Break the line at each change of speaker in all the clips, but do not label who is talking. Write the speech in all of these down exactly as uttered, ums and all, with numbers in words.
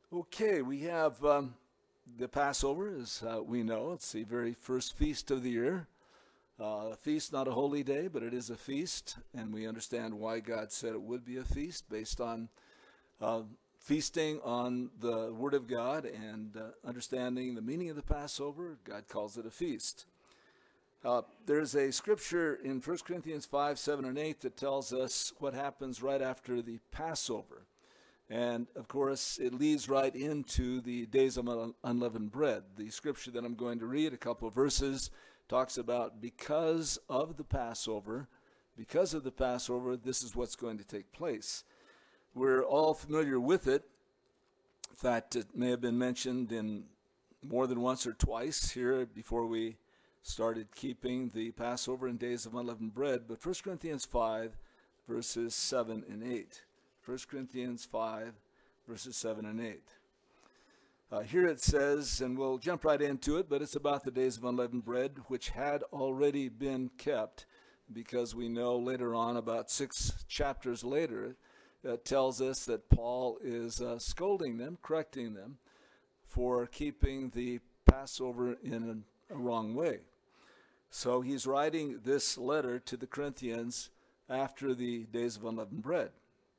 Okay, we have um, the Passover, as uh, we know. It's the very first feast of the year. Uh, a feast, not a holy day, but it is a feast, and we understand why God said it would be a feast based on uh, feasting on the Word of God and uh, understanding the meaning of the Passover. God calls it a feast. Uh, there's a scripture in First Corinthians five, seven, and eight that tells us what happens right after the Passover. And, of course, it leads right into the days of unleavened bread. The scripture that I'm going to read, a couple of verses, talks about because of the Passover, because of the Passover, this is what's going to take place. We're all familiar with it. In fact, it may have been mentioned in more than once or twice here before we started keeping the Passover and days of unleavened bread. But First Corinthians five, verses seven and eight. First Corinthians five, verses seven and eight. Uh, here it says, and we'll jump right into it, but it's about the days of unleavened bread, which had already been kept, because we know later on, about six chapters later, it tells us that Paul is uh, scolding them, correcting them, for keeping the Passover in a, a wrong way. So he's writing this letter to the Corinthians after the days of unleavened bread.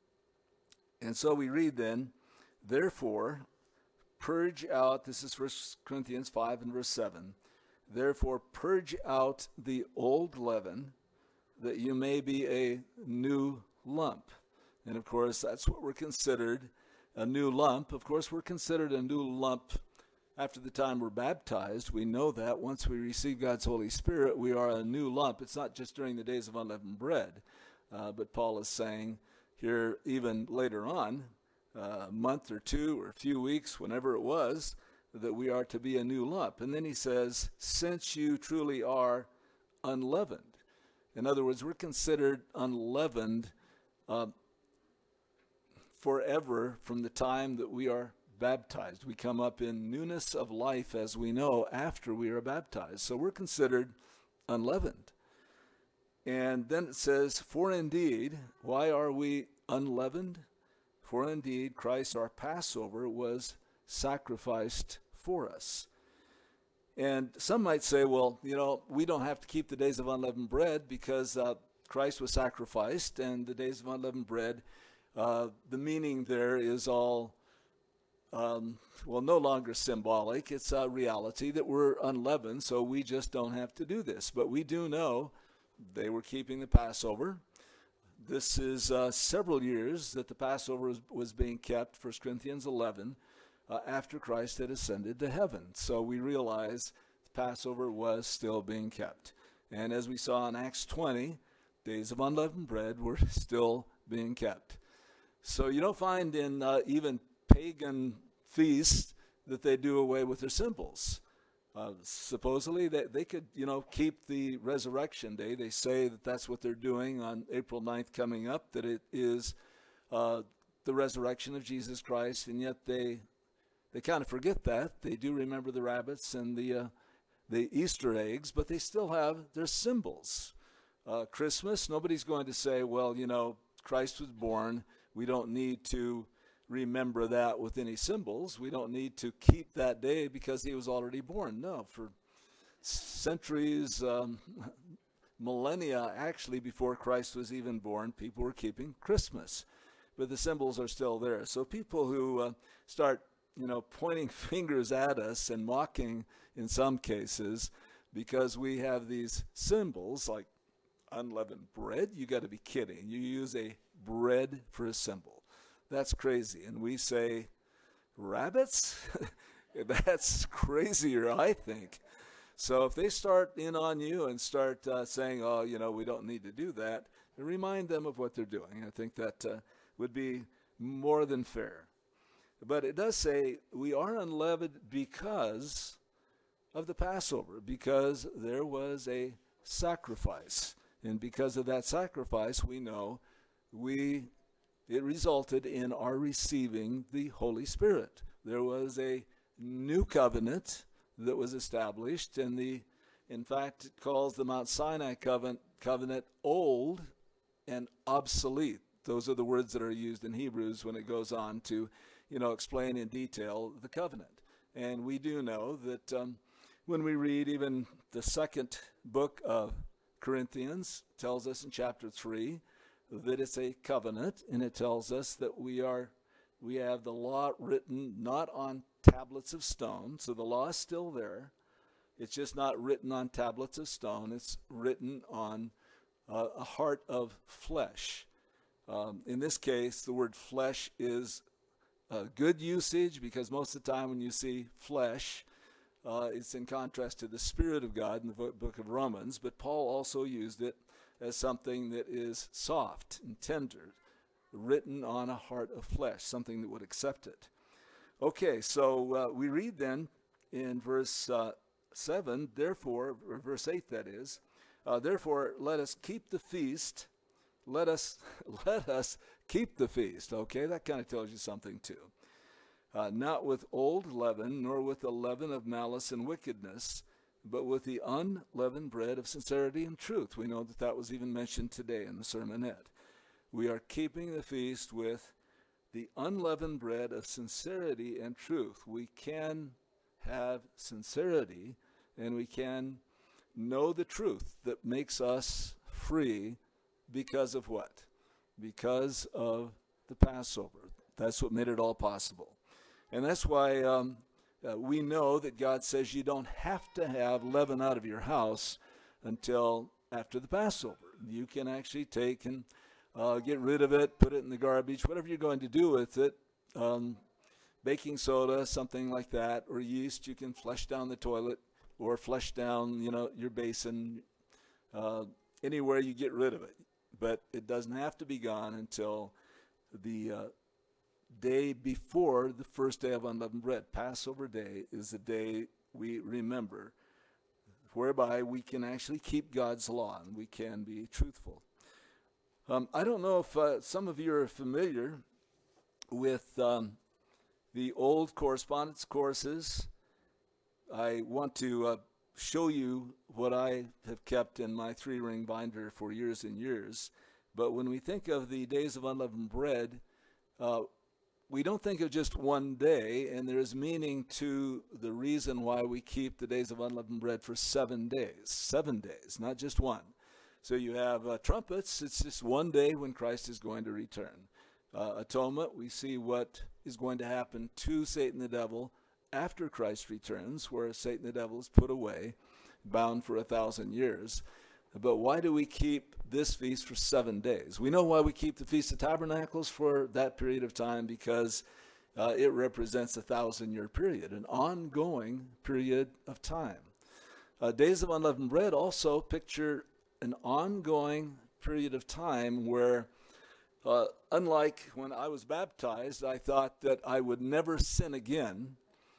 And so we read then, therefore, purge out, this is First Corinthians five and verse seven, therefore purge out the old leaven, that you may be a new lump. And of course, that's what we're considered, a new lump. Of course, we're considered a new lump after the time we're baptized. We know that once we receive God's Holy Spirit, we are a new lump. It's not just during the days of unleavened bread, uh, but Paul is saying, here even later on, uh, a month or two or a few weeks, whenever it was, that we are to be a new lump. And then he says, since you truly are unleavened. In other words, we're considered unleavened uh, forever from the time that we are baptized. We come up in newness of life, as we know, after we are baptized. So we're considered unleavened. And then it says, for indeed, why are we unleavened? For indeed, Christ, our Passover, was sacrificed for us. And some might say, well, you know, we don't have to keep the days of unleavened bread because uh, Christ was sacrificed, and the days of unleavened bread, uh, the meaning there is all, um, well, no longer symbolic. It's a reality that we're unleavened, so we just don't have to do this. But we do know they were keeping the Passover. This is uh, several years that the Passover was, was being kept, First Corinthians eleven, uh, after Christ had ascended to heaven. So we realize the Passover was still being kept. And as we saw in Acts twenty, days of unleavened bread were still being kept. So you don't find in uh, even pagan feasts that they do away with their symbols. Uh, supposedly, they, they could, you know, keep the resurrection day. They say that that's what they're doing on April ninth coming up, that it is uh, the resurrection of Jesus Christ, and yet they they kind of forget that. They do remember the rabbits and the, uh, the Easter eggs, but they still have their symbols. Uh, Christmas, nobody's going to say, well, you know, Christ was born. We don't need to remember that with any symbols. We don't need to keep that day because he was already born. No, for centuries, um, millennia actually, before Christ was even born, people were keeping Christmas. But the symbols are still there. So people who uh, start, you know, pointing fingers at us and mocking in some cases because we have these symbols like unleavened bread, you got to be kidding. You use a bread for a symbol. That's crazy. And we say, rabbits? That's crazier, I think. So if they start in on you and start uh, saying, oh, you know, we don't need to do that, remind them of what they're doing. I think that uh, would be more than fair. But it does say we are unleavened because of the Passover, because there was a sacrifice. And because of that sacrifice, we know we it resulted in our receiving the Holy Spirit. There was a new covenant that was established, and the, in fact, it calls the Mount Sinai covenant, covenant old and obsolete. Those are the words that are used in Hebrews when it goes on to you know, explain in detail the covenant. And we do know that um, when we read even the second book of Corinthians, tells us in chapter three that it's a covenant, and it tells us that we are we have the law written not on tablets of stone, so the law is still there. It's just not written on tablets of stone. It's written on uh, a heart of flesh. Um, in this case, the word flesh is a good usage, because most of the time when you see flesh, uh, it's in contrast to the Spirit of God in the book of Romans. But Paul also used it as something that is soft and tender, written on a heart of flesh, something that would accept it. Okay, so uh, we read then in verse uh, seven, therefore, or verse eight that is, uh, therefore let us keep the feast, let us, let us keep the feast. Okay, that kind of tells you something too. Uh, not with old leaven, nor with the leaven of malice and wickedness, but with the unleavened bread of sincerity and truth. We know that that was even mentioned today in the sermonette. We are keeping the feast with the unleavened bread of sincerity and truth. We can have sincerity, and we can know the truth that makes us free because of what? Because of the Passover. That's what made it all possible. And that's why um, uh, we know that God says you don't have to have leaven out of your house until after the Passover. You can actually take and uh, get rid of it, put it in the garbage, whatever you're going to do with it. Um, baking soda, something like that, or yeast, you can flush down the toilet or flush down, you know, your basin, uh, anywhere you get rid of it. But it doesn't have to be gone until the uh, day before the first day of unleavened bread. Passover day is the day we remember, whereby we can actually keep God's law and we can be truthful. Um, I don't know if uh, some of you are familiar with um, the old correspondence courses. I want to uh, show you what I have kept in my three-ring binder for years and years. But when we think of the days of unleavened bread, uh, we don't think of just one day, and there's meaning to the reason why we keep the days of unleavened bread for seven days. Seven days, not just one. So you have uh, trumpets, it's just one day when Christ is going to return. Uh, atonement, we see what is going to happen to Satan the devil after Christ returns, where Satan the devil is put away, bound for a thousand years. But why do we keep this feast for seven days? We know why we keep the Feast of Tabernacles for that period of time, because uh, it represents a thousand-year period, an ongoing period of time. Uh, days of unleavened bread also picture an ongoing period of time where, uh, unlike when I was baptized, I thought that I would never sin again.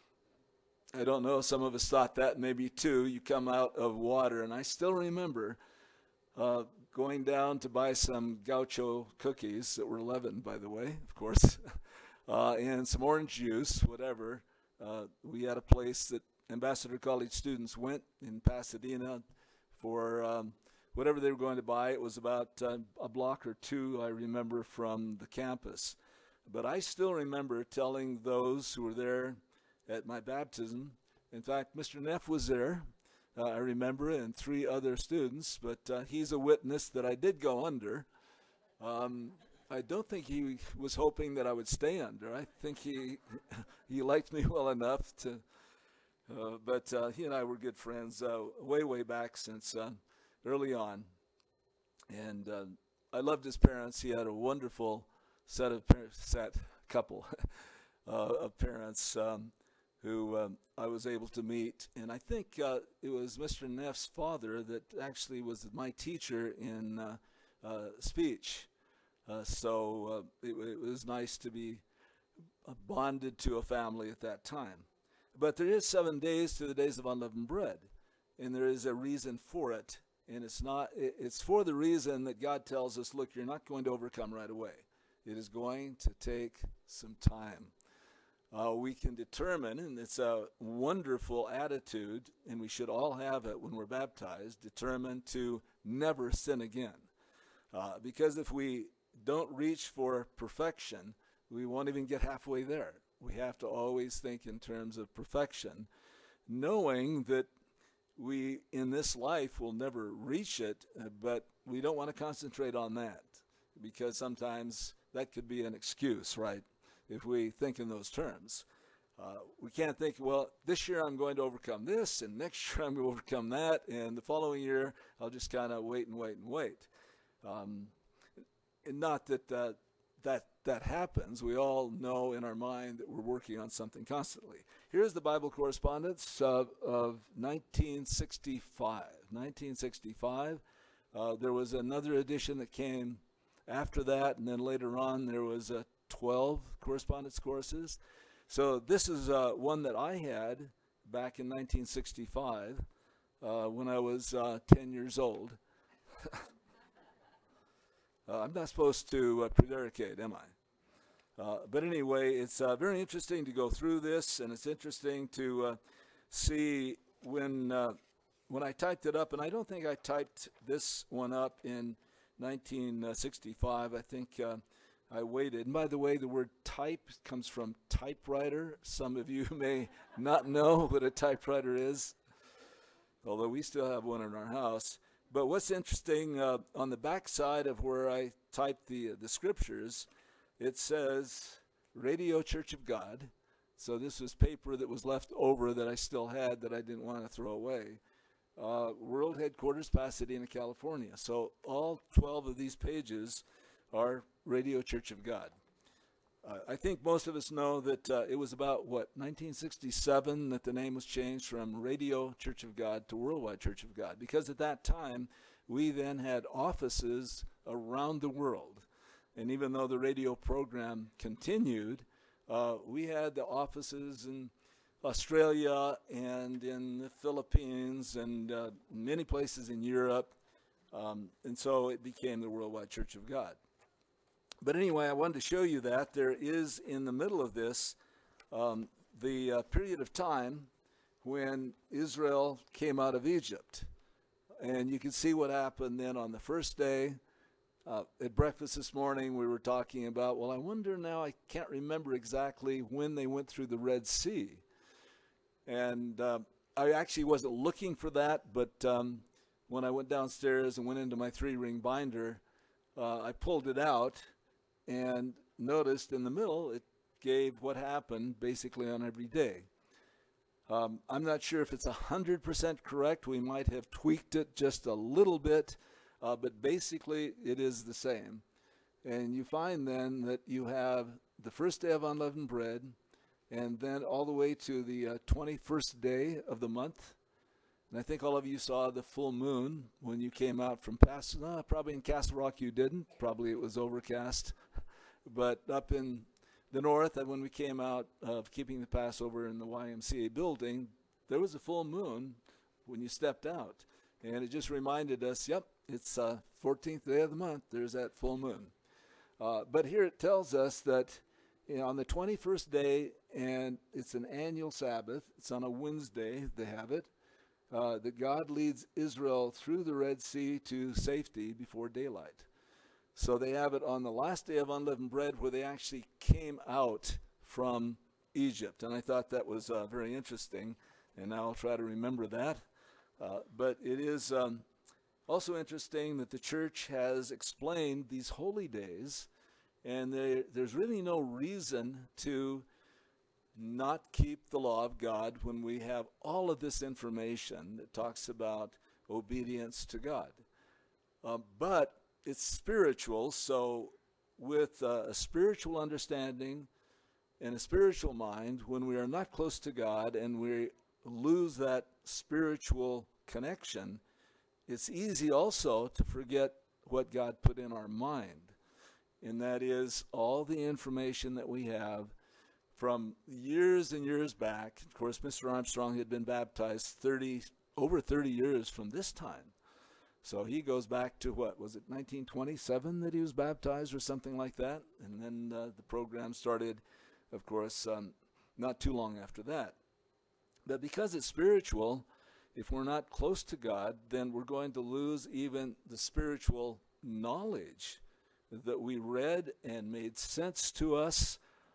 I don't know, some of us thought that, maybe too. You come out of water, and I still remember uh, going down to buy some gaucho cookies that were leavened, by the way, of course, uh, and some orange juice, whatever. Uh, we had a place that Ambassador College students went in Pasadena for um, whatever they were going to buy. It was about uh, a block or two, I remember, from the campus. But I still remember telling those who were there at my baptism. In fact, Mister Neff was there, uh, I remember, and three other students, but uh, he's a witness that I did go under. Um, I don't think he was hoping that I would stay under. I think he he liked me well enough to, uh, but uh, he and I were good friends uh, way, way back since uh, early on. And uh, I loved his parents. He had a wonderful set of parents, set couple uh, of parents um, who um, I was able to meet. And I think uh, it was Mister Neff's father that actually was my teacher in uh, uh, speech. Uh, so uh, it, it was nice to be uh, bonded to a family at that time. But there is seven days to the days of unleavened bread, and there is a reason for it. And it's not, it, it's for the reason that God tells us, look, you're not going to overcome right away. It is going to take some time. Uh, we can determine, and it's a wonderful attitude, and we should all have it when we're baptized, determined to never sin again. Uh, because if we don't reach for perfection, we won't even get halfway there. we have to always think in terms of perfection, knowing that we in this life will never reach it, uh, but we don't want to concentrate on that, because sometimes that could be an excuse, right? If we think in those terms. Uh, we can't think, well, this year I'm going to overcome this, and next year I'm going to overcome that, and the following year I'll just kind of wait and wait and wait. Um, and not that uh, that that happens. We all know in our mind that we're working on something constantly. Here's the Bible correspondence uh, of nineteen sixty-five. nineteen sixty-five. Uh, there was another edition that came after that, and then later on there was uh, twelve correspondence courses. So this is uh, one that I had back in nineteen sixty-five uh, when I was uh, ten years old. uh, I'm not supposed to uh, prevaricate, am I? Uh, but anyway, it's uh, very interesting to go through this, and it's interesting to uh, see when uh, when I typed it up, and I don't think I typed this one up in nineteen sixty-five. I think uh, I waited. And by the way, the word type comes from typewriter. Some of you may not know what a typewriter is, although we still have one in our house. But what's interesting, uh, on the back side of where I typed the, uh, the scriptures, it says Radio Church of God. So this was paper that was left over that I still had that I didn't want to throw away. Uh, World Headquarters, Pasadena, California. So all twelve of these pages are Radio Church of God. Uh, I think most of us know that uh, it was about, what, nineteen sixty-seven that the name was changed from Radio Church of God to Worldwide Church of God, because at that time we then had offices around the world. And even though the radio program continued, uh, we had the offices in Australia and in the Philippines and uh, many places in Europe. Um, and so it became the Worldwide Church of God. But anyway, I wanted to show you that there is in the middle of this um, the uh, period of time when Israel came out of Egypt. And you can see what happened then on the first day. Uh, at breakfast this morning, we were talking about, well, I wonder now, I can't remember exactly when they went through the Red Sea. And uh, I actually wasn't looking for that, but um, when I went downstairs and went into my three-ring binder, uh, I pulled it out and noticed in the middle it gave what happened basically on every day. Um, I'm not sure if it's one hundred percent correct. We might have tweaked it just a little bit. Uh, but basically, it is the same. And you find then that you have the first day of unleavened bread, and then all the way to the uh, twenty-first day of the month. And I think all of you saw the full moon when you came out from Pasadena. No, probably in Castle Rock you didn't. Probably it was overcast. But up in the north, and when we came out of keeping the Passover in the Y M C A building, there was a full moon when you stepped out. And it just reminded us, yep, it's uh, fourteenth day of the month. There's that full moon. Uh, but here it tells us that, you know, on the twenty-first day, and it's an annual Sabbath. It's on a Wednesday, they have it, uh, that God leads Israel through the Red Sea to safety before daylight. So they have it on the last day of unleavened bread where they actually came out from Egypt. And I thought that was uh, very interesting, and now I'll try to remember that. Uh, but it is um, also interesting that the church has explained these holy days, and there, there's really no reason to not keep the law of God when we have all of this information that talks about obedience to God. Uh, but it's spiritual, so with uh, a spiritual understanding and a spiritual mind, when we are not close to God and we lose that spiritual connection, it's easy also to forget what God put in our mind. And that is all the information that we have from years and years back. Of course, Mister Armstrong had been baptized thirty, over thirty years from this time. So he goes back to, what, was it nineteen twenty-seven that he was baptized or something like that? And then uh, the program started, of course, um, not too long after that. But because it's spiritual, if we're not close to God, then we're going to lose even the spiritual knowledge that we read and made sense to us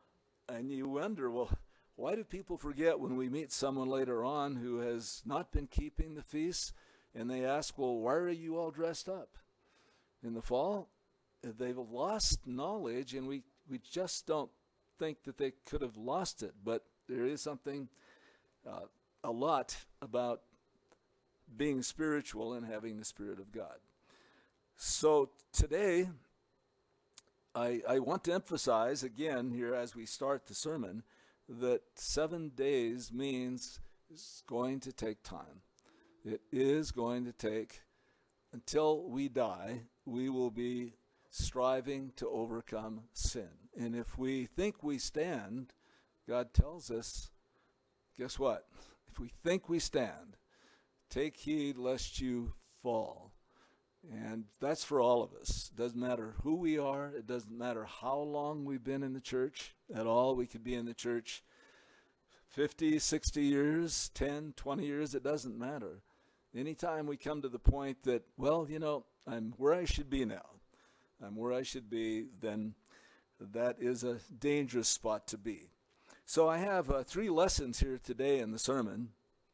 And you wonder, well, why do people forget when we meet someone later on who has not been keeping the feasts, and they ask, well, why are you all dressed up? In the fall, they've lost knowledge, and we, we just don't think that they could have lost it. But there is something, uh, a lot about being spiritual and having the Spirit of God. So today, I, I want to emphasize again here as we start the sermon that seven days means it's going to take time. It is going to take, until we die, we will be striving to overcome sin. And if we think we stand, God tells us, guess what? If we think we stand, take heed lest you fall. And that's for all of us. It doesn't matter who we are. It doesn't matter how long we've been in the church at all. We could be in the church fifty, sixty years, ten, twenty years. It doesn't matter. Anytime we come to the point that, well, you know, I'm where I should be now. I'm where I should be, then that is a dangerous spot to be. So I have uh, three lessons here today in the sermon.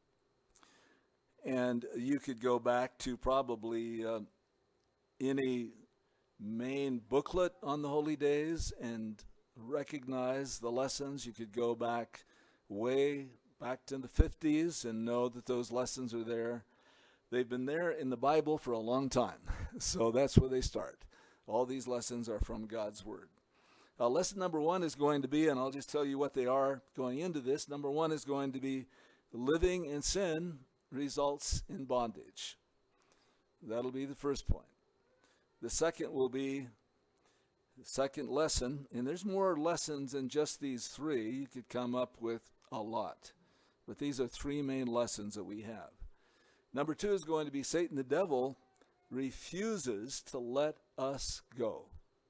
And you could go back to probably uh, any main booklet on the holy days and recognize the lessons. You could go back way back to the fifties and know that those lessons are there. They've been there in the Bible for a long time. So that's where they start. All these lessons are from God's Word. Uh, lesson number one is going to be, and I'll just tell you what they are going into this. Number one is going to be living in sin results in bondage. That'll be the first point. The second will be the second lesson, and there's more lessons than just these three. You could come up with a lot, but these are three main lessons that we have. Number two is going to be Satan the devil refuses to let us go.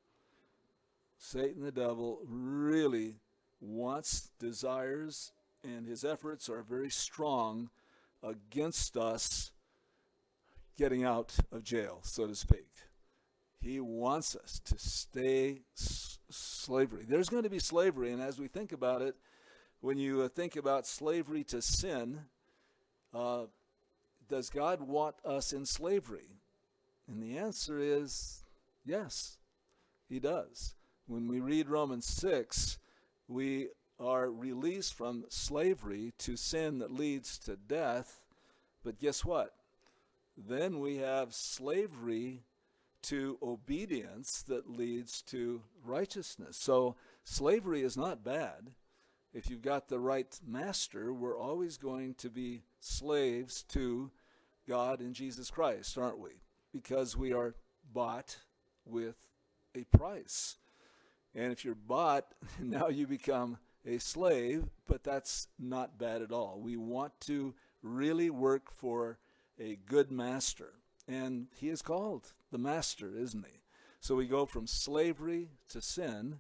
Satan the devil really wants, desires, and his efforts are very strong against us getting out of jail, so to speak. He wants us to stay s- slavery. There's going to be slavery, and as we think about it, when you uh, think about slavery to sin, uh, does God want us in slavery? And the answer is yes, he does. When we read Romans six, we are released from slavery to sin that leads to death. But guess what? Then we have slavery to obedience that leads to righteousness. So slavery is not bad. If you've got the right master, we're always going to be slaves to God and Jesus Christ, aren't we? Because we are bought with a price. And if you're bought, now you become a slave, but that's not bad at all. We want to really work for a good master. And he is called the master, isn't he? So we go from slavery to sin,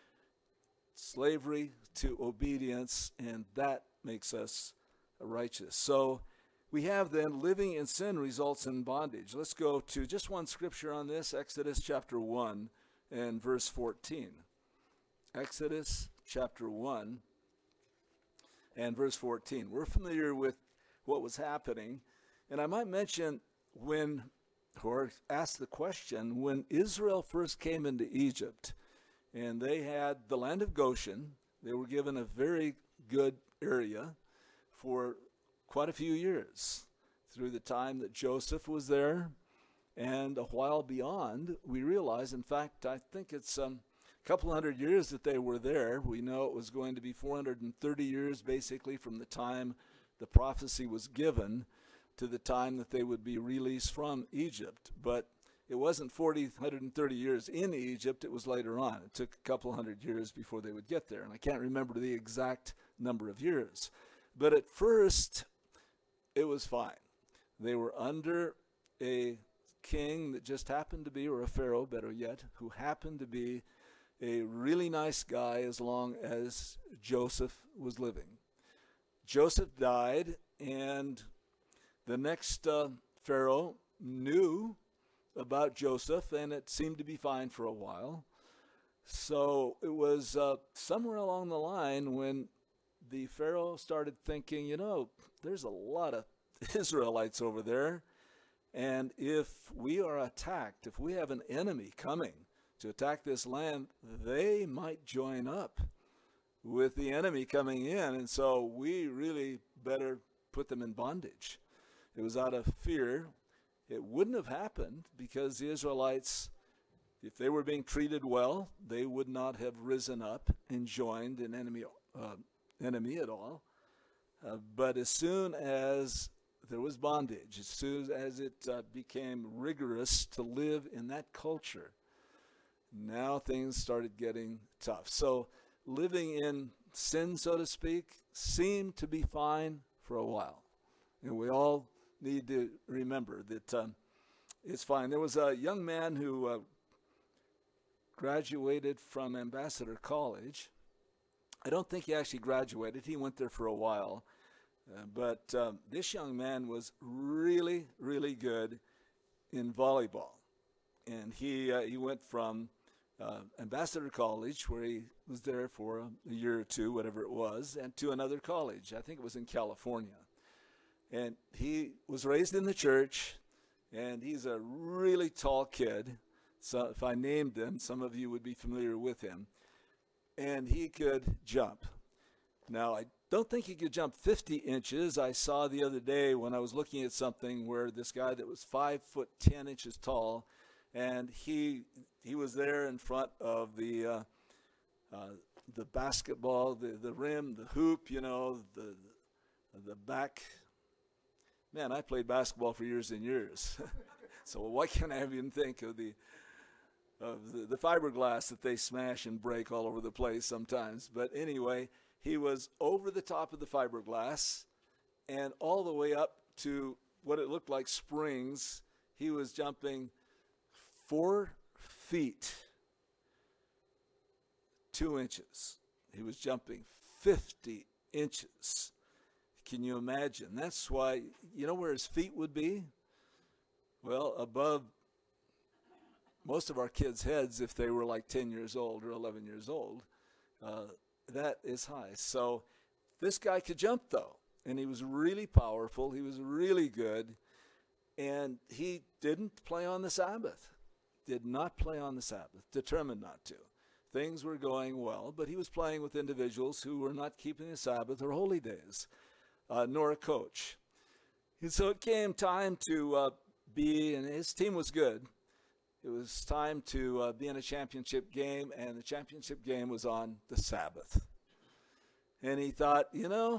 slavery to obedience, and that makes us righteous. So we have then living in sin results in bondage. Let's go to just one scripture on this, Exodus chapter one and verse fourteen. Exodus chapter one and verse fourteen. We're familiar with what was happening. And I might mention when, or ask the question, when Israel first came into Egypt and they had the land of Goshen, they were given a very good area for quite a few years through the time that Joseph was there. And a while beyond, we realize, in fact, I think it's um, a couple hundred years that they were there. We know it was going to be four hundred thirty years basically from the time the prophecy was given to the time that they would be released from Egypt. But it wasn't four hundred thirty years in Egypt, it was later on. It took a couple hundred years before they would get there. And I can't remember the exact number of years. But at first, it was fine. They were under a king that just happened to be, or a pharaoh, better yet, who happened to be a really nice guy as long as Joseph was living. Joseph died, and the next uh, pharaoh knew about Joseph, and it seemed to be fine for a while. So it was uh, somewhere along the line when the Pharaoh started thinking, you know, there's a lot of Israelites over there. And if we are attacked, if we have an enemy coming to attack this land, they might join up with the enemy coming in. And so we really better put them in bondage. It was out of fear. It wouldn't have happened because the Israelites, if they were being treated well, they would not have risen up and joined an enemy, uh, enemy at all. Uh, but as soon as there was bondage, as soon as it uh, became rigorous to live in that culture, now things started getting tough. So living in sin, so to speak, seemed to be fine for a while. And we all need to remember that um, it's fine. There was a young man who uh, graduated from Ambassador College. I don't think he actually graduated. He went there for a while. Uh, but um, this young man was really, really good in volleyball. And he uh, he went from uh, Ambassador College, where he was there for a, a year or two, whatever it was, and to another college. I think it was in California. And he was raised in the church, and he's a really tall kid. So if I named him, some of you would be familiar with him. And he could jump. Now, I don't think he could jump fifty inches. I saw the other day when I was looking at something where this guy that was five foot ten inches tall, and he he was there in front of the uh, uh, the basketball, the the rim, the hoop, you know, the the back. Man, I played basketball for years and years, so why can't I even think of the of the, the fiberglass that they smash and break all over the place sometimes? But anyway, he was over the top of the fiberglass and all the way up to what it looked like springs. He was jumping four feet, two inches. He was jumping fifty inches. Can you imagine? That's why, you know where his feet would be? Well, above most of our kids' heads if they were like ten years old or eleven years old. Uh, that is high. So this guy could jump, though, and he was really powerful. He was really good, and he didn't play on the Sabbath, did not play on the Sabbath, determined not to. Things were going well, but he was playing with individuals who were not keeping the Sabbath or holy days, uh, nor a coach. And so it came time to uh, be, and his team was good. It was time to uh, be in a championship game, and the championship game was on the Sabbath. And he thought, you know,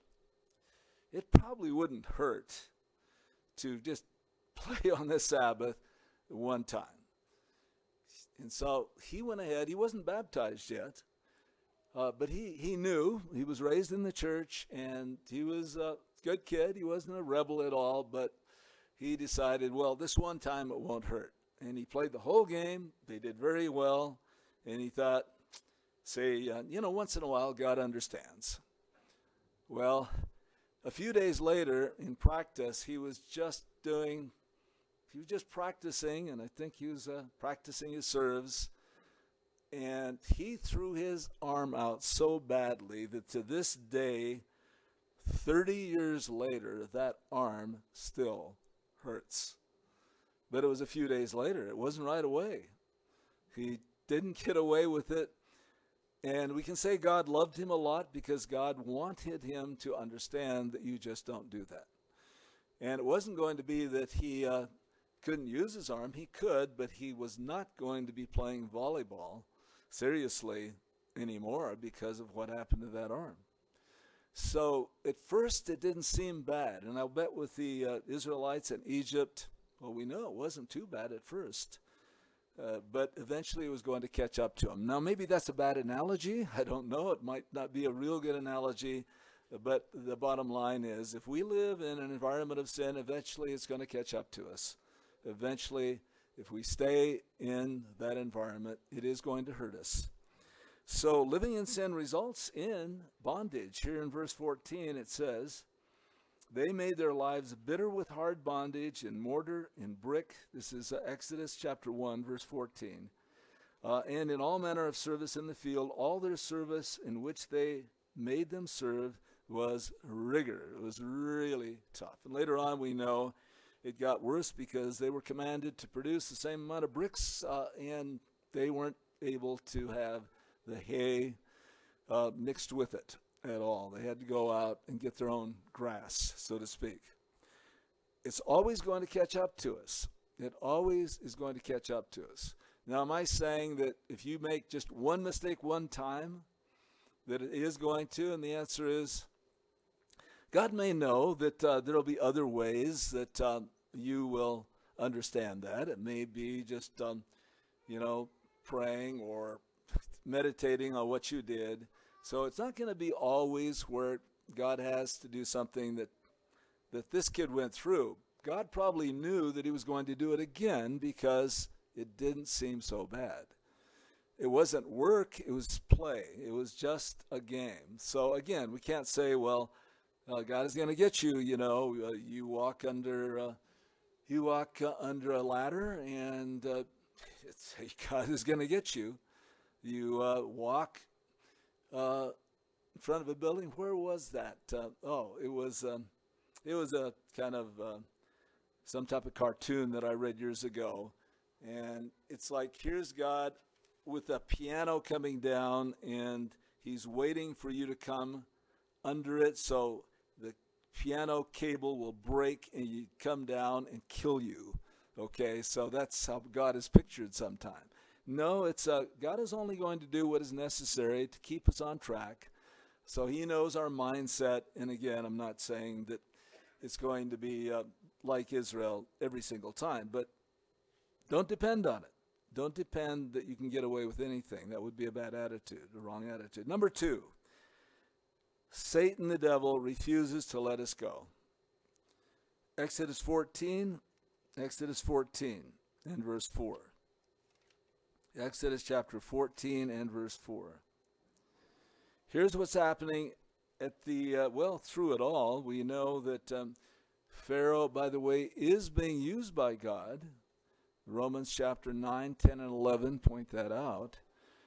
it probably wouldn't hurt to just play on the Sabbath one time. And so he went ahead. He wasn't baptized yet, uh, but he, he knew. He was raised in the church, and he was a good kid. He wasn't a rebel at all, but he decided, well, this one time it won't hurt. And he played the whole game. They did very well. And he thought, say, uh, you know, once in a while, God understands. Well, a few days later in practice, he was just doing, he was just practicing, and I think he was uh, practicing his serves. And he threw his arm out so badly that to this day, thirty years later, that arm still hurts. But it was a few days later. It wasn't right away. He didn't get away with it. And we can say God loved him a lot because God wanted him to understand that you just don't do that. And it wasn't going to be that he uh, couldn't use his arm. He could, but he was not going to be playing volleyball seriously anymore because of what happened to that arm. So at first it didn't seem bad. And I'll bet with the uh, Israelites in Egypt, well, we know it wasn't too bad at first, uh, but eventually it was going to catch up to him. Now, maybe that's a bad analogy. I don't know. It might not be a real good analogy, but the bottom line is if we live in an environment of sin, eventually it's going to catch up to us. Eventually, if we stay in that environment, it is going to hurt us. So living in sin results in bondage. Here in verse fourteen, it says, they made their lives bitter with hard bondage in mortar and brick. This is uh, Exodus chapter one, verse fourteen. Uh, and in all manner of service in the field, all their service in which they made them serve was rigor. It was really tough. And later on, we know it got worse because they were commanded to produce the same amount of bricks, uh, and they weren't able to have the hay uh, mixed with it at all. They had to go out and get their own grass, so to speak. It's always going to catch up to us. It always is going to catch up to us. Now, am I saying that if you make just one mistake one time, that it is going to? And the answer is, God may know that uh, there will be other ways that um, you will understand that. It may be just, um, you know, praying or meditating on what you did. So it's not going to be always where God has to do something that that this kid went through. God probably knew that he was going to do it again because it didn't seem so bad. It wasn't work, it was play. It was just a game. So again, we can't say, well, uh, God is going to get you, you know, uh, you walk under uh, you walk uh, under a ladder and uh, it's, God is going to get you. You uh, walk uh, in front of a building. Where was that? Uh, oh, it was um, it was a kind of uh, some type of cartoon that I read years ago. And it's like, here's God with a piano coming down, and he's waiting for you to come under it so the piano cable will break and you come down and kill you. Okay, so that's how God is pictured sometimes. No, it's uh, God is only going to do what is necessary to keep us on track. So he knows our mindset. And again, I'm not saying that it's going to be uh, like Israel every single time, but don't depend on it. Don't depend that you can get away with anything. That would be a bad attitude, a wrong attitude. Number two, Satan the devil refuses to let us go. Exodus fourteen, Exodus fourteen and verse four. Exodus chapter fourteen and verse four. Here's what's happening at the, uh, well, through it all. We know that um, Pharaoh, by the way, is being used by God. Romans chapter nine, ten, and eleven point that out.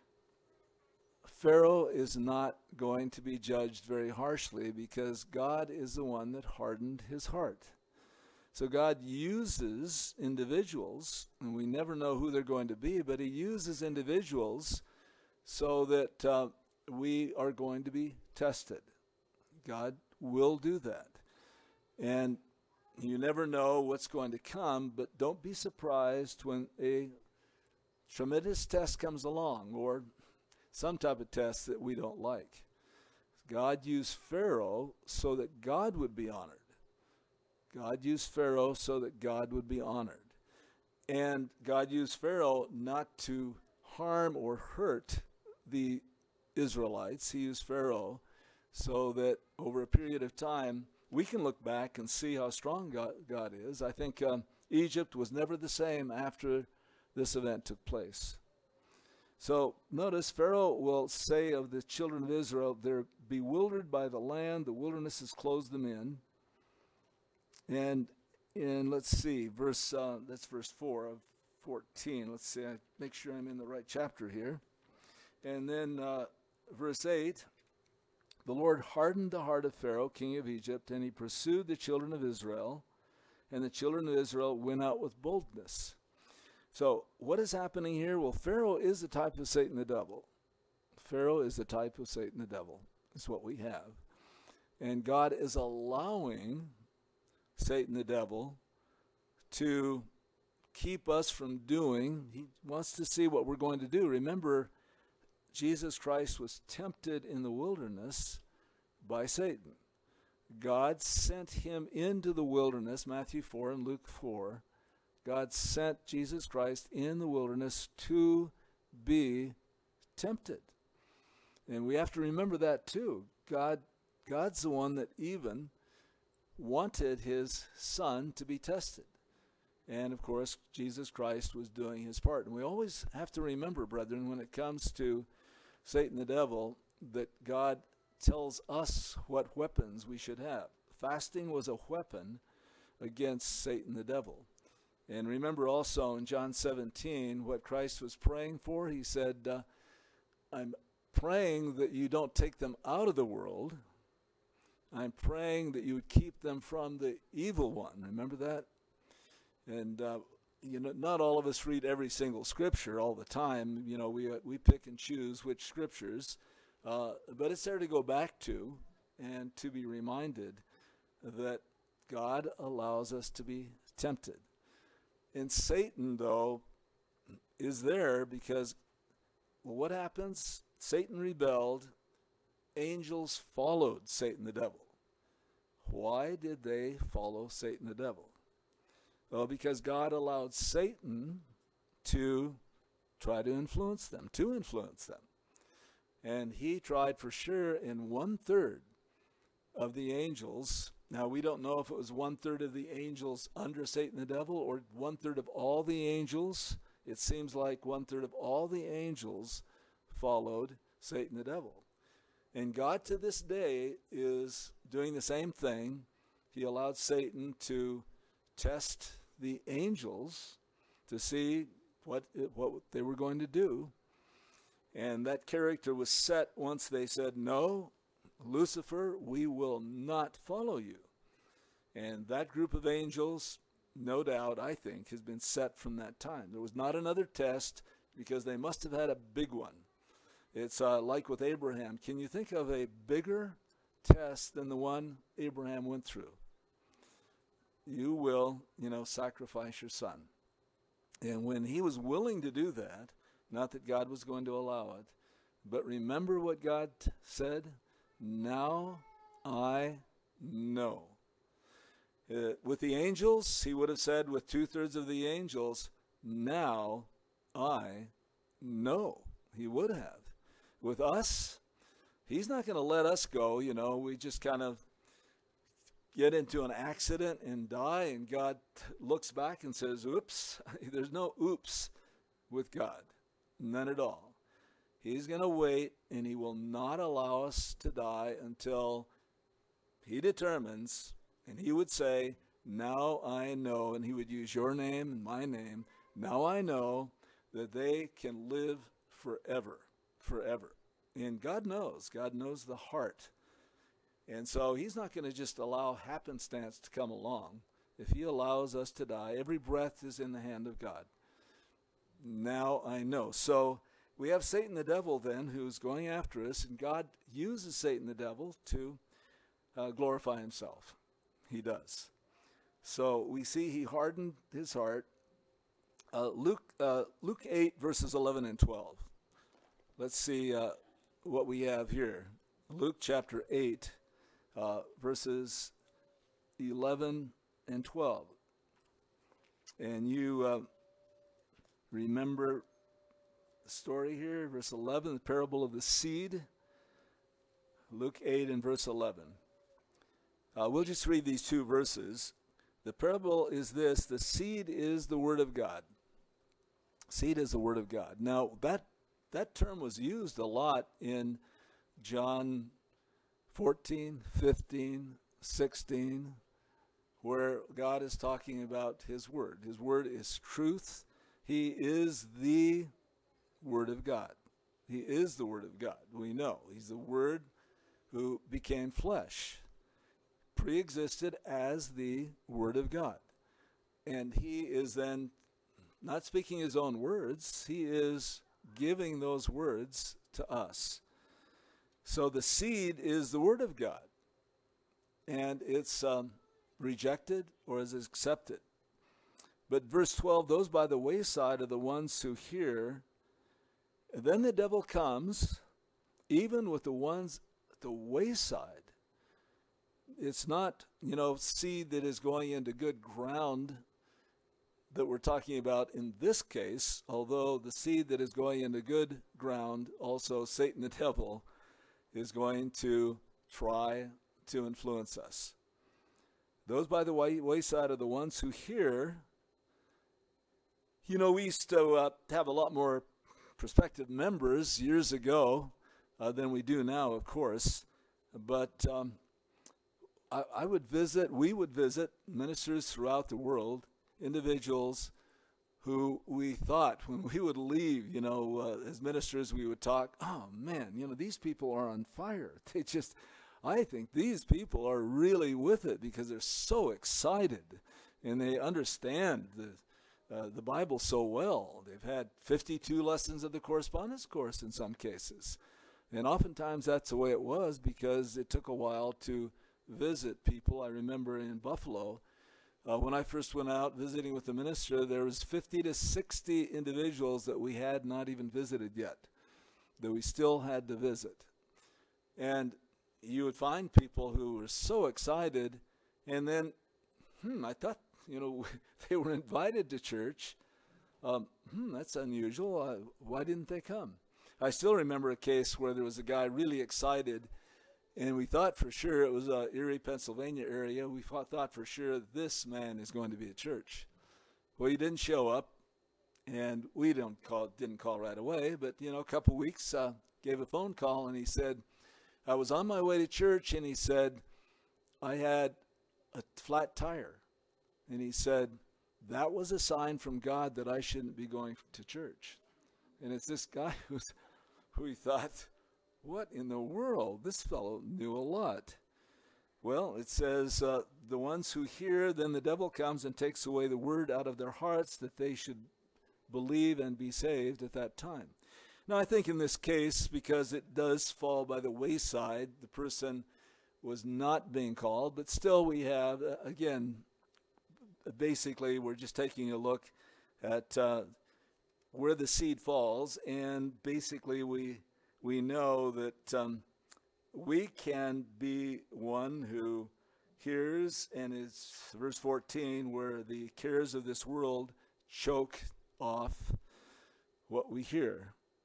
Pharaoh is not going to be judged very harshly because God is the one that hardened his heart. So God uses individuals, and we never know who they're going to be, but he uses individuals so that uh, we are going to be tested. God will do that. And you never know what's going to come, but don't be surprised when a tremendous test comes along or some type of test that we don't like. God used Pharaoh so that God would be honored. God used Pharaoh so that God would be honored. And God used Pharaoh not to harm or hurt the Israelites. He used Pharaoh so that over a period of time, we can look back and see how strong God, God is. I think um, Egypt was never the same after this event took place. So notice Pharaoh will say of the children of Israel, they're bewildered by the land, the wilderness has closed them in. And in, let's see, verse uh, that's verse four of fourteen. Let's see, I make sure I'm in the right chapter here. And then uh, verse eight, the Lord hardened the heart of Pharaoh, king of Egypt, and he pursued the children of Israel, and the children of Israel went out with boldness. So what is happening here? Well, Pharaoh is the type of Satan the devil. Pharaoh is the type of Satan the devil. That's what we have. And God is allowing Satan the devil to keep us from doing. He wants to see what we're going to do. Remember, Jesus Christ was tempted in the wilderness by Satan. God sent him into the wilderness, Matthew four and Luke four. God sent Jesus Christ in the wilderness to be tempted. And we have to remember that too. God, God's the one that even wanted his son to be tested. And of course, Jesus Christ was doing his part. And we always have to remember, brethren, when it comes to Satan the devil, that God tells us what weapons we should have. Fasting was a weapon against Satan the devil. And remember also in John seventeen what Christ was praying for. He said, uh, I'm praying that you don't take them out of the world. I'm praying that you would keep them from the evil one. Remember that? And uh, you know, not all of us read every single scripture all the time. You know, we uh, we pick and choose which scriptures, uh, but it's there to go back to and to be reminded that God allows us to be tempted. And Satan, though, is there because, well, what happens? Satan rebelled. Angels followed Satan the devil. Why did they follow Satan the devil? Well, because God allowed Satan to try to influence them, to influence them. And he tried for sure in one-third of the angels. Now, we don't know if it was one-third of the angels under Satan the devil or one-third of all the angels. It seems like one-third of all the angels followed Satan the devil. And God to this day is doing the same thing. He allowed Satan to test the angels to see what what they were going to do. And that character was set once they said, no, Lucifer, we will not follow you. And that group of angels, no doubt, I think, has been set from that time. There was not another test because they must have had a big one. It's uh, like with Abraham. Can you think of a bigger test than the one Abraham went through? You will, you know, sacrifice your son. And when he was willing to do that, not that God was going to allow it, but remember what God said? Now I know. Uh, with the angels, he would have said with two-thirds of the angels, now I know. He would have. With us, he's not going to let us go. You know, we just kind of get into an accident and die, and God looks back and says, oops. There's no oops with God. None at all. He's going to wait, and he will not allow us to die until he determines, and he would say, now I know, and he would use your name and my name, now I know that they can live forever, forever. And God knows. God knows the heart. And so he's not going to just allow happenstance to come along. If he allows us to die, every breath is in the hand of God. Now I know. So we have Satan the devil then who's going after us, and God uses Satan the devil to uh, glorify himself. He does. So we see he hardened his heart. Uh, Luke uh, Luke eight, verses eleven and twelve. Let's see uh, what we have here. Luke chapter eight, uh, verses eleven and twelve. And you uh, remember the story here, verse eleven, the parable of the seed. Luke eight and verse eleven. Uh, we'll just read these two verses. The parable is this: the seed is the word of God. Seed is the word of God. Now, that that term was used a lot in John fourteen, fifteen, sixteen, where God is talking about his word. His word is truth. He is the word of God. He is the word of God. We know. He's the word who became flesh, pre-existed as the word of God. And he is then not speaking his own words. He is giving those words to us. So the seed is the word of God. And it's um, rejected or is accepted. But verse twelve, those by the wayside are the ones who hear. And then the devil comes, even with the ones at the wayside. It's not, you know, seed that is going into good ground that we're talking about in this case, although the seed that is going into good ground, also Satan the devil, is going to try to influence us. Those by the way, wayside are the ones who hear. You know, we used to uh, have a lot more prospective members years ago uh, than we do now, of course. But um, I, I would visit, we would visit ministers throughout the world, individuals who we thought when we would leave, you know, uh, as ministers, we would talk, oh man, you know, these people are on fire. They just, I think these people are really with it because they're so excited and they understand the uh, the Bible so well. They've had fifty-two lessons of the correspondence course in some cases. And oftentimes that's the way it was because it took a while to visit people. I remember in Buffalo, uh, when I first went out visiting with the minister, there was fifty to sixty individuals that we had not even visited yet, that we still had to visit. And you would find people who were so excited, and then, hmm, I thought, you know, they were invited to church. Um, hmm, that's unusual. Uh, why didn't they come? I still remember a case where there was a guy really excited, and we thought for sure it was uh, Erie, Pennsylvania area. We thought, thought for sure this man is going to be at church. Well, he didn't show up, and we don't call, didn't call right away. But, you know, a couple weeks, uh, gave a phone call, and he said, I was on my way to church, and he said, I had a flat tire. And he said, that was a sign from God that I shouldn't be going to church. And it's this guy who's, who he thought, what in the world? This fellow knew a lot. Well, it says, uh, the ones who hear, then the devil comes and takes away the word out of their hearts that they should believe and be saved at that time. Now, I think in this case, because it does fall by the wayside, the person was not being called, but still we have, uh, again, basically we're just taking a look at uh, where the seed falls, and basically we we know that um, we can be one who hears, and it's verse fourteen, where the cares of this world choke off what we hear.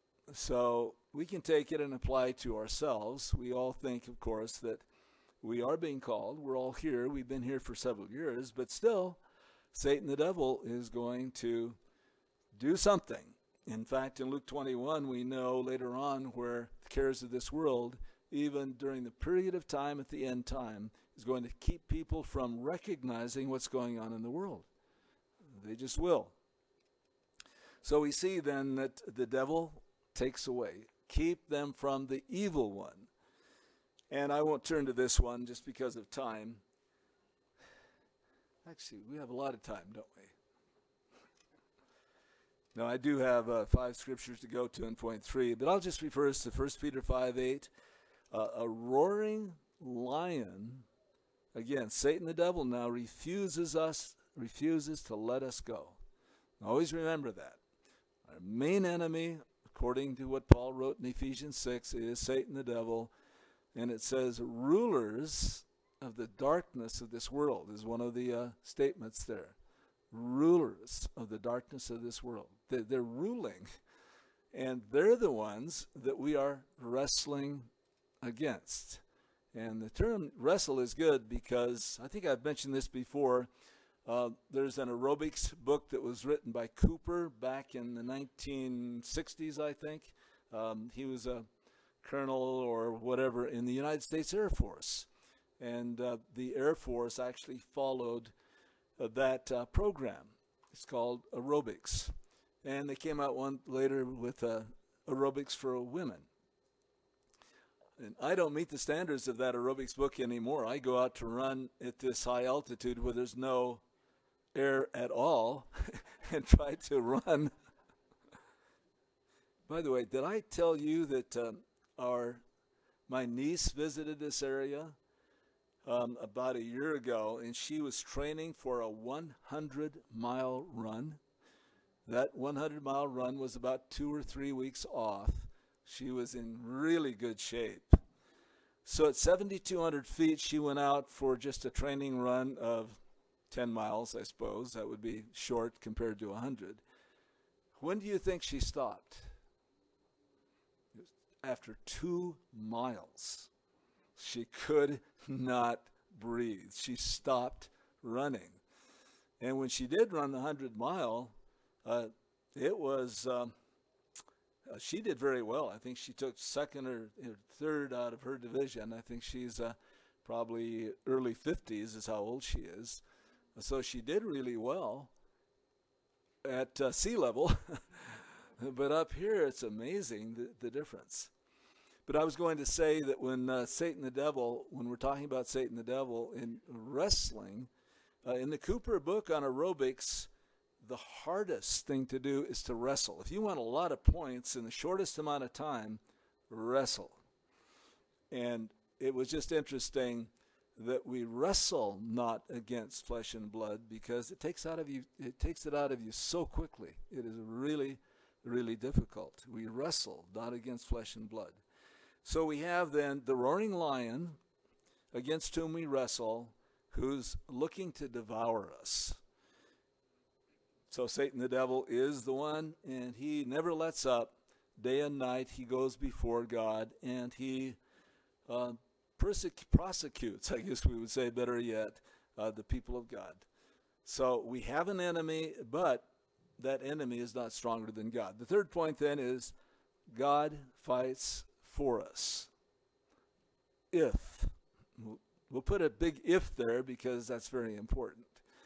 So we can take it and apply it to ourselves. We all think, of course, that we are being called. We're all here. We've been here for several years, but still, Satan the devil is going to do something. In fact, in Luke twenty-one, we know later on where the cares of this world, even during the period of time at the end time, is going to keep people from recognizing what's going on in the world. They just will. So we see then that the devil takes away. Keep them from the evil one. And I won't turn to this one just because of time. Actually, we have a lot of time, don't we? Now, I do have uh, five scriptures to go to in point three, but I'll just refer us to First Peter five eight. Uh, a roaring lion, again, Satan the devil now refuses us, refuses to let us go. Always remember that. Our main enemy, according to what Paul wrote in Ephesians six, is Satan the devil. And it says, rulers of the darkness of this world is one of the uh, statements there. Rulers of the darkness of this world. They're, they're ruling. And they're the ones that we are wrestling against. And the term wrestle is good because I think I've mentioned this before. Uh, there's an aerobics book that was written by Cooper back in the nineteen sixties, I think. Um, he was a colonel or whatever in the United States Air Force. And uh, the Air Force actually followed uh, that uh, program. It's called aerobics. And they came out one later with uh, aerobics for women. And I don't meet the standards of that aerobics book anymore. I go out to run at this high altitude where there's no air at all and try to run. By the way, did I tell you that um, our my niece visited this area um, about a year ago, and she was training for a hundred mile run? That hundred mile run was about two or three weeks off. She was in really good shape. So at seventy-two hundred feet, she went out for just a training run of ten miles, I suppose. That would be short compared to one hundred. When do you think she stopped? After two miles. She could not breathe. She stopped running. And when she did run the hundred mile, uh, it was... Um, Uh, she did very well. I think she took second or, or third out of her division. I think she's uh, probably early fifties is how old she is. So she did really well. at uh, sea level. But up here, it's amazing the, the difference. But I was going to say that when uh, Satan the devil, when we're talking about Satan the devil in wrestling, uh, in the Cooper book on aerobics, the hardest thing to do is to wrestle. If you want a lot of points in the shortest amount of time, wrestle. And it was just interesting that we wrestle not against flesh and blood, because it takes out of you, it takes it out of you so quickly. It is really really difficult. We wrestle not against flesh and blood. So we have then the roaring lion against whom we wrestle, who's looking to devour us. So Satan the devil is the one, and he never lets up. Day and night he goes before God, and he uh, persec- prosecutes, I guess we would say better yet, uh, the people of God. So we have an enemy, but that enemy is not stronger than God. The third point then is God fights for us. If. We'll put a big if there because that's very important.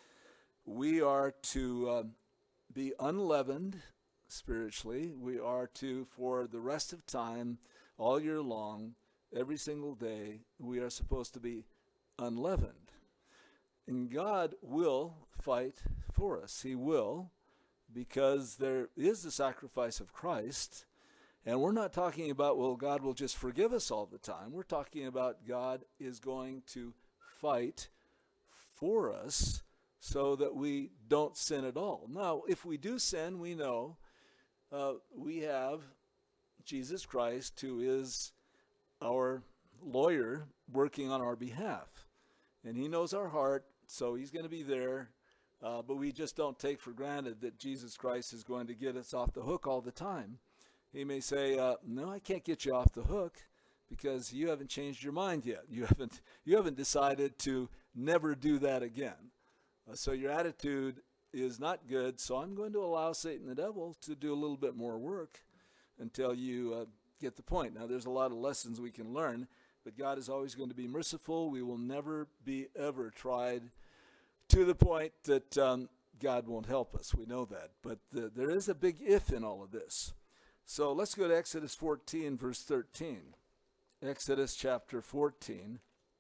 We are to um, be unleavened spiritually. We are to, for the rest of time, all year long, every single day, we are supposed to be unleavened. And God will fight for us. He will. Because there is the sacrifice of Christ, and we're not talking about, well, God will just forgive us all the time. We're talking about God is going to fight for us so that we don't sin at all. Now, if we do sin, we know uh, we have Jesus Christ, who is our lawyer working on our behalf. And he knows our heart, so he's going to be there. Uh, but we just don't take for granted that Jesus Christ is going to get us off the hook all the time. He may say, uh, no, I can't get you off the hook because you haven't changed your mind yet. You haven't, you haven't decided to never do that again. Uh, so your attitude is not good, so I'm going to allow Satan the devil to do a little bit more work until you uh, get the point. Now, there's a lot of lessons we can learn, but God is always going to be merciful. We will never be ever tried to the point that um, God won't help us. We know that. But the, there is a big if in all of this. So let's go to Exodus fourteen, verse thirteen. Exodus chapter fourteen,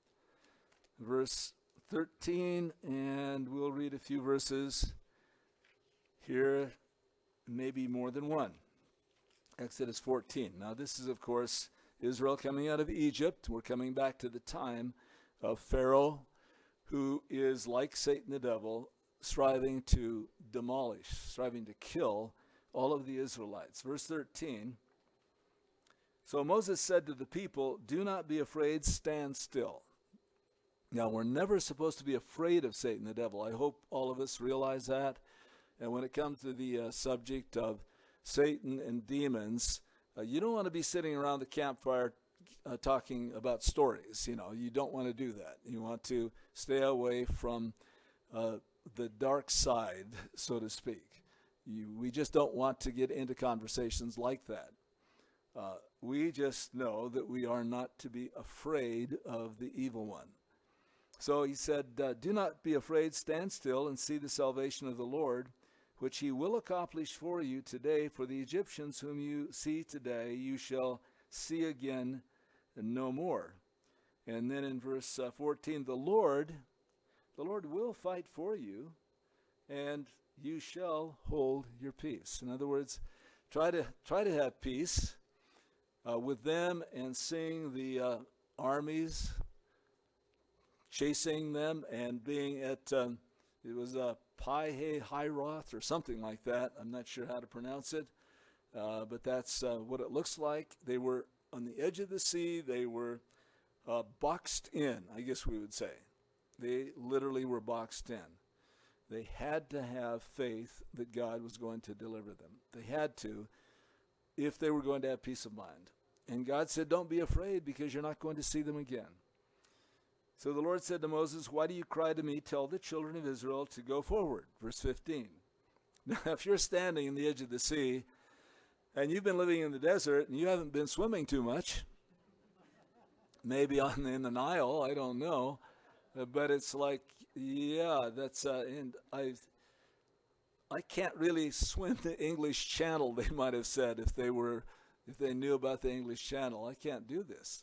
verse thirteen, and we'll read a few verses here, maybe more than one. Exodus fourteen. Now this is, of course, Israel coming out of Egypt. We're coming back to the time of Pharaoh, who is like Satan the devil, striving to demolish, striving to kill all of the Israelites. Verse thirteen, so Moses said to the people, do not be afraid, stand still. Now, we're never supposed to be afraid of Satan the devil. I hope all of us realize that. And when it comes to the uh, subject of Satan and demons, uh, you don't want to be sitting around the campfire Uh, talking about stories. You know, you don't want to do that. You want to stay away from uh, the dark side, so to speak. You, we just don't want to get into conversations like that. Uh, we just know that we are not to be afraid of the evil one. So he said, uh, do not be afraid, stand still and see the salvation of the Lord, which he will accomplish for you today. For the Egyptians whom you see today, you shall see again and no more. And then in verse uh, fourteen, the Lord, the Lord will fight for you, and you shall hold your peace. In other words, try to try to have peace uh, with them, and seeing the uh, armies chasing them and being at um, it was uh, Pi Hiroth or something like that. I'm not sure how to pronounce it, uh, but that's uh, what it looks like. They were on the edge of the sea. They were uh, boxed in, I guess we would say. They literally were boxed in. They had to have faith that God was going to deliver them. They had to, if they were going to have peace of mind. And God said, don't be afraid, because you're not going to see them again. So the Lord said to Moses, why do you cry to me? Tell the children of Israel to go forward. Verse fifteen. Now, if you're standing in the edge of the sea, and you've been living in the desert, and you haven't been swimming too much, maybe on in the Nile, I don't know, uh, but it's like, yeah, that's, uh, and I, I can't really swim the English Channel, they might have said, if they were, if they knew about the English Channel. I can't do this.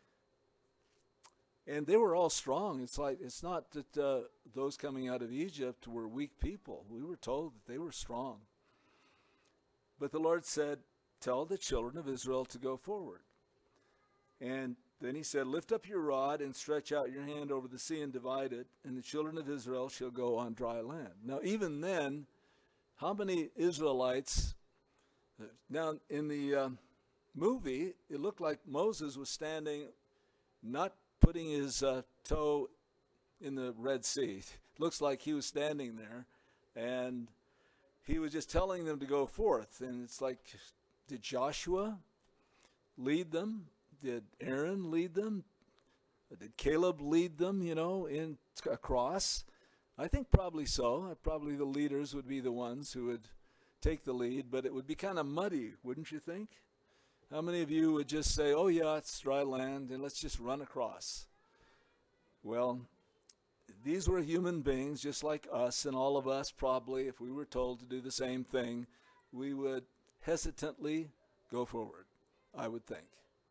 And they were all strong. It's like, it's not that uh, those coming out of Egypt were weak people. We were told that they were strong. But the Lord said, tell the children of Israel to go forward. And then he said, lift up your rod and stretch out your hand over the sea and divide it, and the children of Israel shall go on dry land. Now, even then, how many Israelites, now in the uh, movie, it looked like Moses was standing, not putting his uh, toe in the Red Sea. It looks like he was standing there, and he was just telling them to go forth. And it's like, did Joshua lead them? Did Aaron lead them? Did Caleb lead them, you know, in across? I think probably so. Probably the leaders would be the ones who would take the lead, but it would be kind of muddy, wouldn't you think? How many of you would just say, oh yeah, it's dry land, and let's just run across? Well, these were human beings just like us, and all of us probably, if we were told to do the same thing, we would hesitantly go forward, I would think.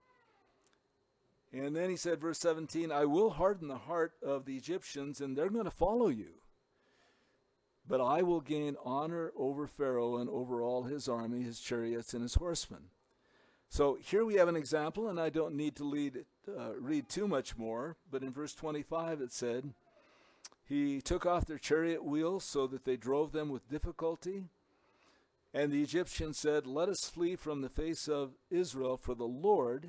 And then he said, verse seventeen, I will harden the heart of the Egyptians, and they're going to follow you. But I will gain honor over Pharaoh and over all his army, his chariots, and his horsemen. So here we have an example, and I don't need to lead, uh, read too much more, but in verse twenty-five it said, he took off their chariot wheels so that they drove them with difficulty. And the Egyptians said, let us flee from the face of Israel, for the Lord.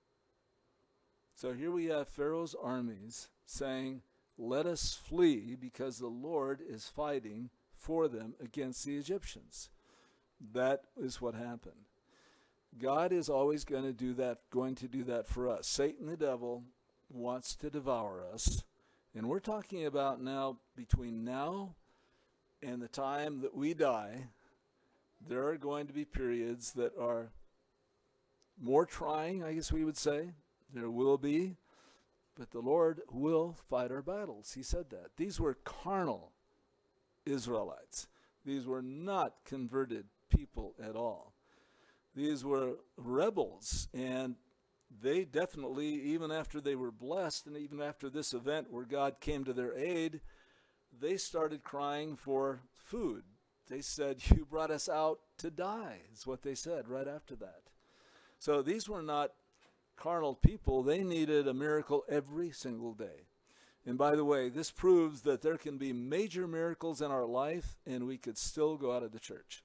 So here we have Pharaoh's armies saying, let us flee because the Lord is fighting for them against the Egyptians. That is what happened. God is always going to do that, going to do that for us. Satan, the devil, wants to devour us. And we're talking about now, between now and the time that we die, there are going to be periods that are more trying, I guess we would say. There will be, but the Lord will fight our battles. He said that. These were carnal Israelites. These were not converted people at all. These were rebels, and they definitely, even after they were blessed, and even after this event where God came to their aid, they started crying for food. They said, you brought us out to die, is what they said right after that. So these were not carnal people. They needed a miracle every single day. And by the way, this proves that there can be major miracles in our life and we could still go out of the church.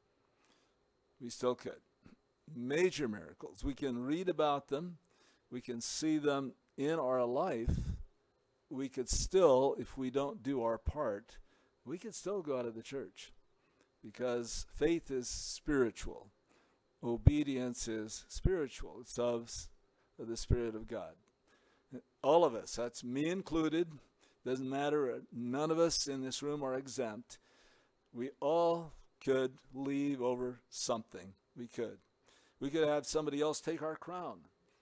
We still could. Major miracles. We can read about them. We can see them in our life. We could still, if we don't do our part, we could still go out of the church because faith is spiritual. Obedience is spiritual. It's of of the Spirit of God. All of us, that's me included, doesn't matter, none of us in this room are exempt. We all could leave over something. We could. We could have somebody else take our crown.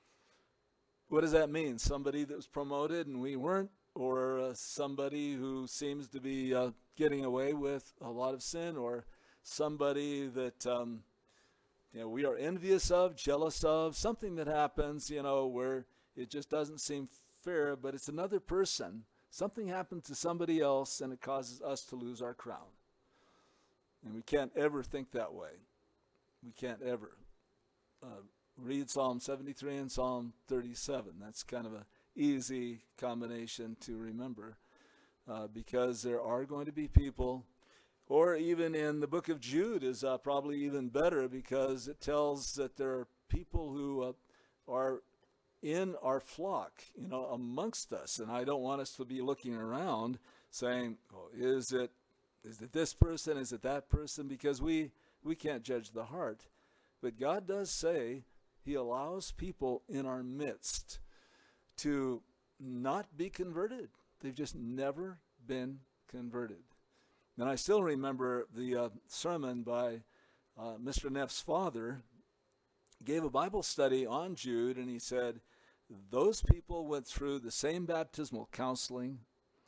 What does that mean? Somebody that was promoted and we weren't, or uh, somebody who seems to be uh, getting away with a lot of sin, or somebody that um, you know, we are envious of, jealous of, something that happens, you know, where it just doesn't seem fair, but it's another person. Something happened to somebody else, and it causes us to lose our crown. And we can't ever think that way. We can't ever. Uh, read Psalm seventy-three and Psalm thirty-seven. That's kind of an easy combination to remember, uh, because there are going to be people. Or even in the book of Jude is uh, probably even better, because it tells that there are people who uh, are in our flock, you know, amongst us. And I don't want us to be looking around saying, oh, is it is it this person? Is it that person? Because we, we can't judge the heart. But God does say he allows people in our midst to not be converted. They've just never been converted. And I still remember the uh, sermon by uh, Mister Neff's father. Gave a Bible study on Jude, and he said, those people went through the same baptismal counseling.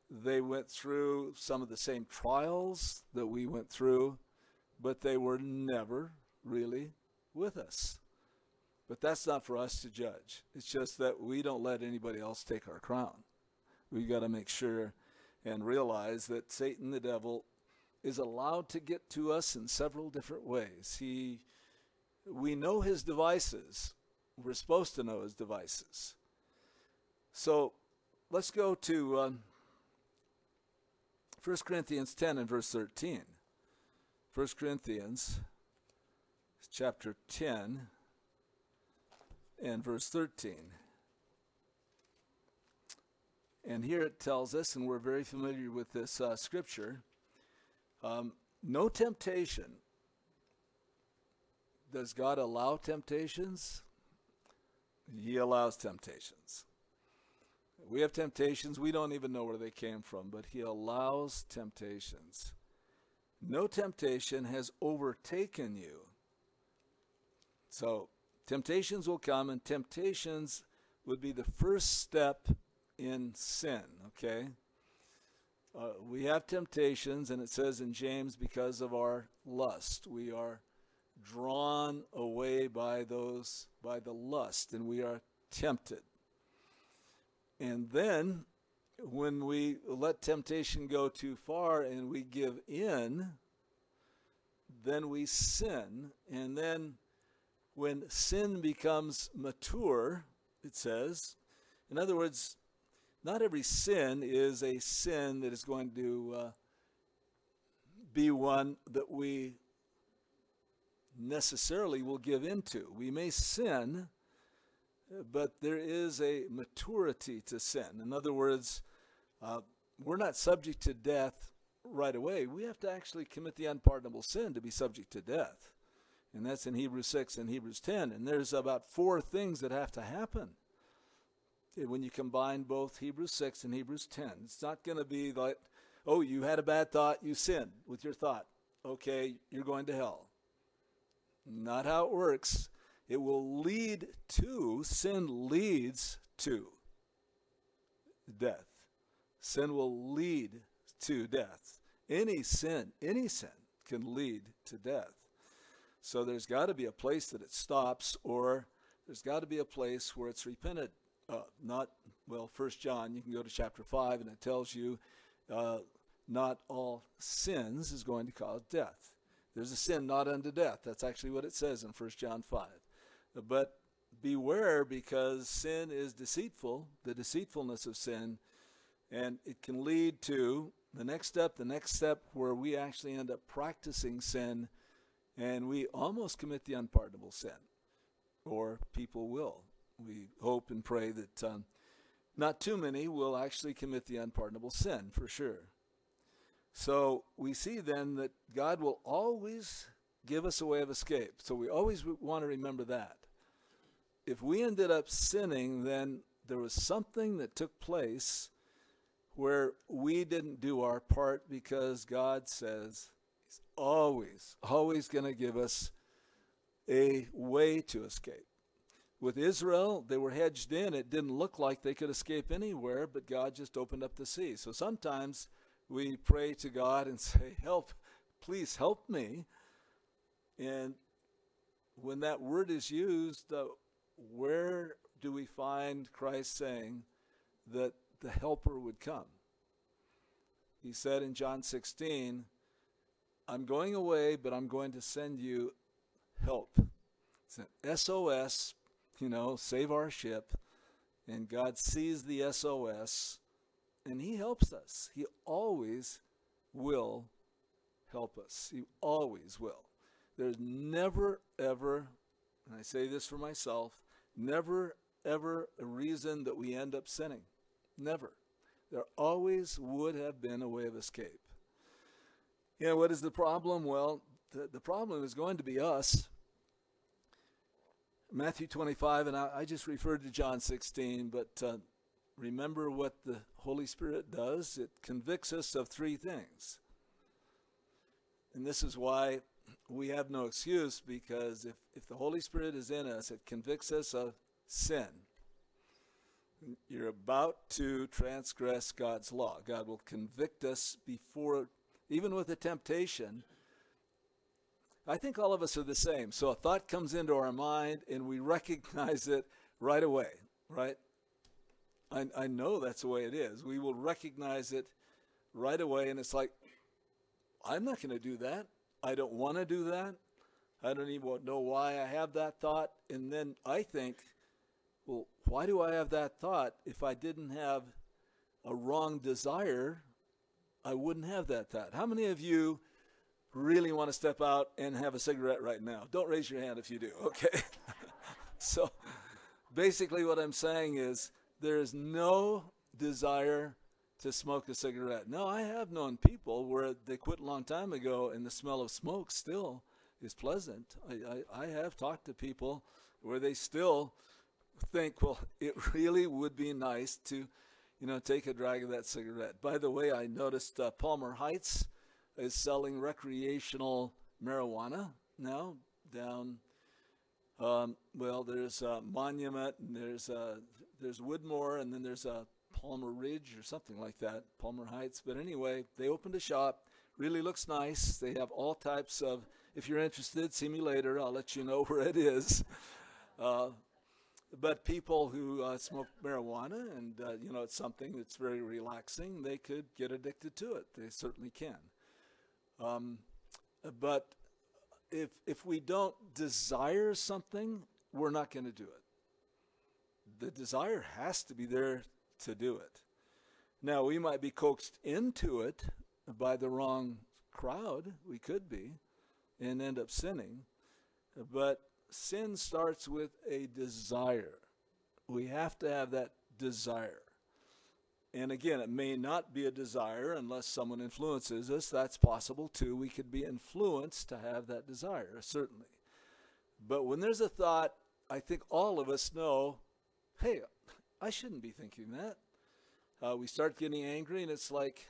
They went through some of the same trials that we went through, but they were never really with us. But that's not for us to judge. It's just that we don't let anybody else take our crown. We've got to make sure and realize that Satan, the devil, is allowed to get to us in several different ways. He, we know his devices. We're supposed to know his devices. So let's go to um, First Corinthians ten and verse thirteen. First Corinthians chapter ten and verse thirteen. And here it tells us, and we're very familiar with this uh, scripture, um, no temptation. Does God allow temptations? He allows temptations. We have temptations. We don't even know where they came from, but he allows temptations. No temptation has overtaken you. So temptations will come, and temptations would be the first step in sin, okay? Uh, we have temptations, and it says in James, because of our lust. We are drawn away by those, by the lust, and we are tempted. And then, when we let temptation go too far and we give in, then we sin. And then, when sin becomes mature, it says, in other words, not every sin is a sin that is going to uh, be one that we necessarily will give into. We may sin, but there is a maturity to sin. In other words, uh, we're not subject to death right away. We have to actually commit the unpardonable sin to be subject to death. And that's in Hebrews six and Hebrews ten. And there's about four things that have to happen when you combine both Hebrews six and Hebrews ten. It's not going to be like, oh, you had a bad thought, you sinned with your thought. Okay, you're going to hell. Not how it works. It will lead to, sin leads to death. Sin will lead to death. Any sin, any sin can lead to death. So there's got to be a place that it stops, or there's got to be a place where it's repented. Uh, not, well, First John, you can go to chapter five, and it tells you uh, not all sins is going to cause death. There's a sin not unto death. That's actually what it says in First John five. But beware, because sin is deceitful, the deceitfulness of sin, and it can lead to the next step, the next step where we actually end up practicing sin, and we almost commit the unpardonable sin, or people will. We hope and pray that um, not too many will actually commit the unpardonable sin, for sure. So we see then that God will always give us a way of escape. So we always want to remember that. If we ended up sinning, then there was something that took place where we didn't do our part, because God says he's always, always going to give us a way to escape. With Israel, they were hedged in. It didn't look like they could escape anywhere, but God just opened up the sea. So sometimes we pray to God and say, help, please help me. And when that word is used, uh, where do we find Christ saying that the helper would come? He said in John sixteen, I'm going away, but I'm going to send you help. It's an S O S, you know, save our ship. And God sees the S O S, and he helps us. He always will help us. He always will. There's never, ever, and I say this for myself, never, ever a reason that we end up sinning. Never. There always would have been a way of escape. You know, what is the problem? Well, the, the problem is going to be us. Matthew twenty-five, and I, I just referred to John sixteen, but uh, remember what the Holy Spirit does. It convicts us of three things. And this is why we have no excuse, because if, if the Holy Spirit is in us, it convicts us of sin. You're about to transgress God's law. God will convict us before, even with a temptation. I think all of us are the same. So a thought comes into our mind and we recognize it right away, right? I, I know that's the way it is. We will recognize it right away, and it's like, I'm not going to do that. I don't want to do that. I don't even know why I have that thought. And then I think, well, why do I have that thought? If I didn't have a wrong desire, I wouldn't have that thought. How many of you really want to step out and have a cigarette right now? Don't raise your hand if you do, okay? So basically what I'm saying is there is no desire to smoke a cigarette. No, I have known people where they quit a long time ago and the smell of smoke still is pleasant. I, I, I have talked to people where they still think, well, it really would be nice to, you know, take a drag of that cigarette. By the way, I noticed uh, Palmer Heights is selling recreational marijuana now down, um, well, there's uh, Monument, and there's uh, there's Woodmore, and then there's a uh, Palmer Ridge or something like that, Palmer Heights. But anyway, they opened a shop. Really looks nice. They have all types of, if you're interested, see me later. I'll let you know where it is. Uh, but people who uh, smoke marijuana, and, uh, you know, it's something that's very relaxing, they could get addicted to it. They certainly can. Um, but if if we don't desire something, we're not going to do it. The desire has to be there to do it. Now, we might be coaxed into it by the wrong crowd. We could be, and end up sinning. But sin starts with a desire. We have to have that desire. And again, it may not be a desire unless someone influences us. That's possible too. We could be influenced to have that desire, certainly. But when there's a thought, I think all of us know, hey, I shouldn't be thinking that. Uh, we start getting angry, and it's like,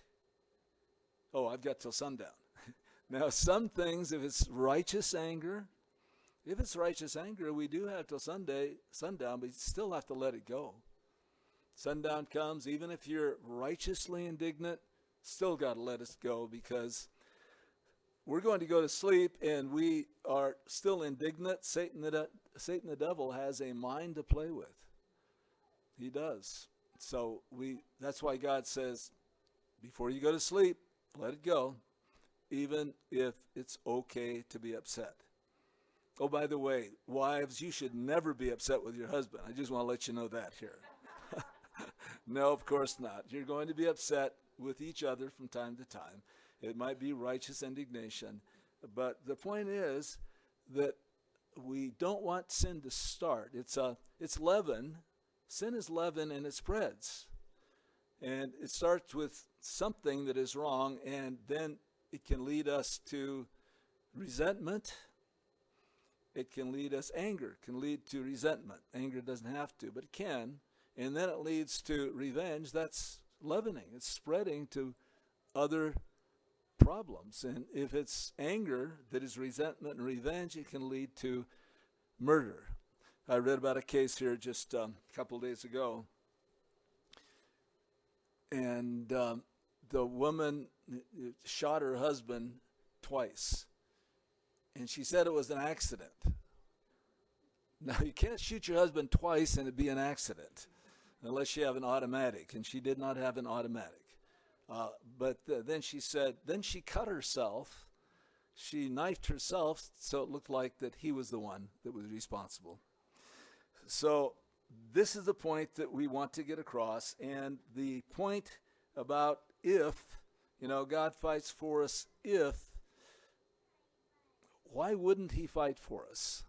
oh, I've got till sundown. Now, some things, if it's righteous anger, if it's righteous anger, we do have till Sunday, sundown, but you still have to let it go. Sundown comes, even if you're righteously indignant, still got to let us go, because we're going to go to sleep and we are still indignant. Satan the, de- Satan the devil has a mind to play with. He does. So we that's why God says, before you go to sleep, let it go, even if it's okay to be upset. Oh, by the way, wives, you should never be upset with your husband. I just want to let you know that here. No, of course not. You're going to be upset with each other from time to time. It might be righteous indignation. But the point is that we don't want sin to start. It's a, it's leaven. Sin is leaven, and it spreads. And it starts with something that is wrong, and then it can lead us to resentment. It can lead us, anger can lead to resentment. Anger doesn't have to, but it can. And then it leads to revenge. That's leavening. It's spreading to other problems. And if it's anger that is resentment and revenge, it can lead to murder. I read about a case here just um, a couple of days ago. And um, the woman shot her husband twice. And she said it was an accident. Now, you can't shoot your husband twice and it be an accident unless you have an automatic. And she did not have an automatic. Uh, but th- then she said, then she cut herself. She knifed herself so it looked like that he was the one that was responsible. So this is the point that we want to get across. And the point about if, you know, God fights for us if, why wouldn't he fight for us?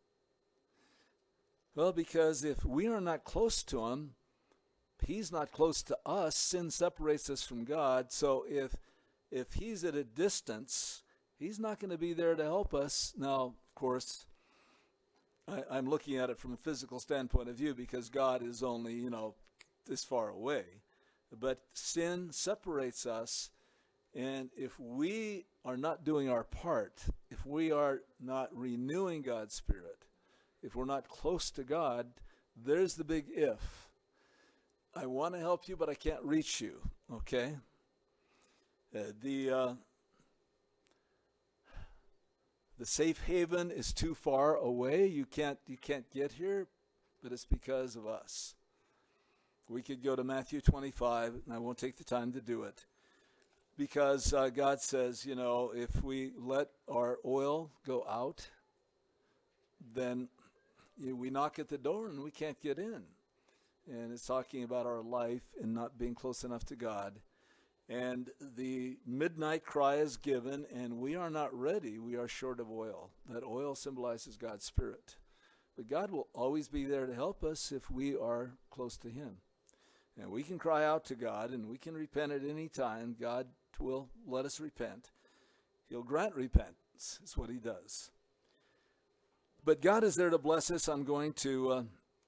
Well, because if we are not close to him, he's not close to us. Sin separates us from God. So if if he's at a distance, he's not going to be there to help us. Now, of course, I, I'm looking at it from a physical standpoint of view because God is only, you know, this far away. But sin separates us. And if we are not doing our part, if we are not renewing God's Spirit, if we're not close to God, there's the big if. I want to help you, but I can't reach you, okay? Uh, the uh, the safe haven is too far away. You can't you can't get here, but it's because of us. We could go to Matthew twenty-five, and I won't take the time to do it, because uh, God says, you know, if we let our oil go out, then you know, we knock at the door and we can't get in. And it's talking about our life and not being close enough to God. And the midnight cry is given, and we are not ready. We are short of oil. That oil symbolizes God's Spirit. But God will always be there to help us if we are close to Him. And we can cry out to God, and we can repent at any time. God will let us repent. He'll grant repentance, is what He does. But God is there to bless us. I'm going to uh,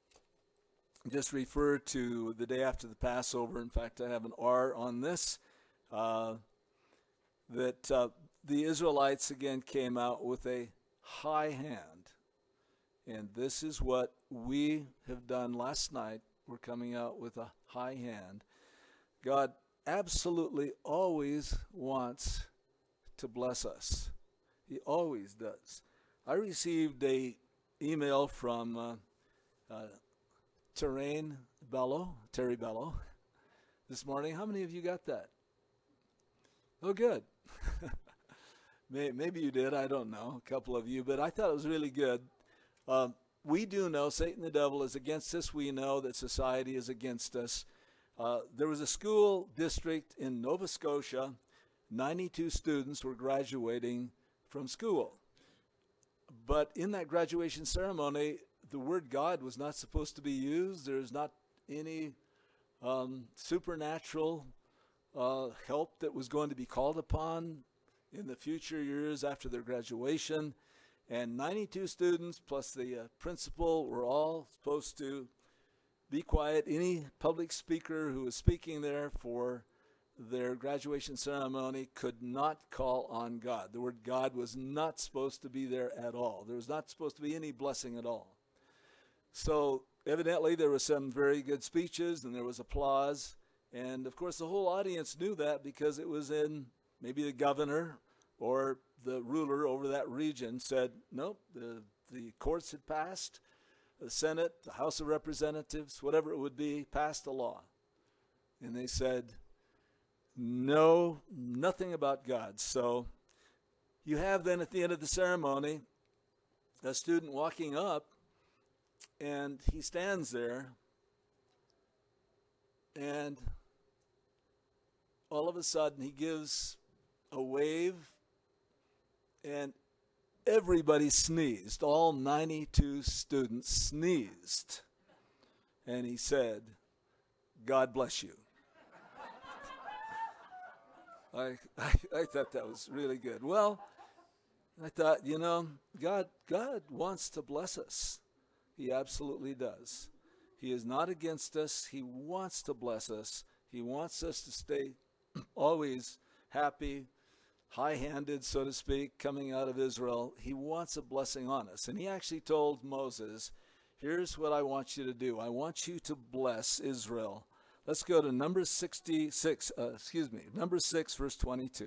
just refer to the day after the Passover. In fact, I have an R on this. Uh, that uh, the Israelites again came out with a high hand. And this is what we have done last night. We're coming out with a high hand. God absolutely always wants to bless us. He always does. I received a email from uh, uh, Terrain Bello, Terry Bello, this morning. How many of you got that? Oh, good. Maybe you did. I don't know. A couple of you. But I thought it was really good. Um, we do know Satan the devil is against us. We know that society is against us. Uh, there was a school district in Nova Scotia. ninety-two students were graduating from school. But in that graduation ceremony, the word God was not supposed to be used. There's not any um, supernatural uh, help that was going to be called upon in the future years after their graduation. And ninety-two students plus the uh, principal were all supposed to be quiet. Any public speaker who was speaking there for their graduation ceremony could not call on God. The word God was not supposed to be there at all. There was not supposed to be any blessing at all. So evidently there were some very good speeches and there was applause. And of course the whole audience knew that because it was in maybe the governor or the ruler over that region said, nope, the, the courts had passed, the Senate, the House of Representatives, whatever it would be, passed a law. And they said, no, nothing about God. So you have then at the end of the ceremony a student walking up, and he stands there, and all of a sudden he gives a wave, and everybody sneezed. All ninety-two students sneezed. And he said, God bless you. I, I, I thought that was really good. Well, I thought, you know, God, God wants to bless us. He absolutely does. He is not against us. He wants to bless us. He wants us to stay always happy, high-handed, so to speak, coming out of Israel. He wants a blessing on us. And he actually told Moses, here's what I want you to do. I want you to bless Israel. Let's go to Numbers sixty-six, uh, excuse me, Numbers six, verse twenty-two.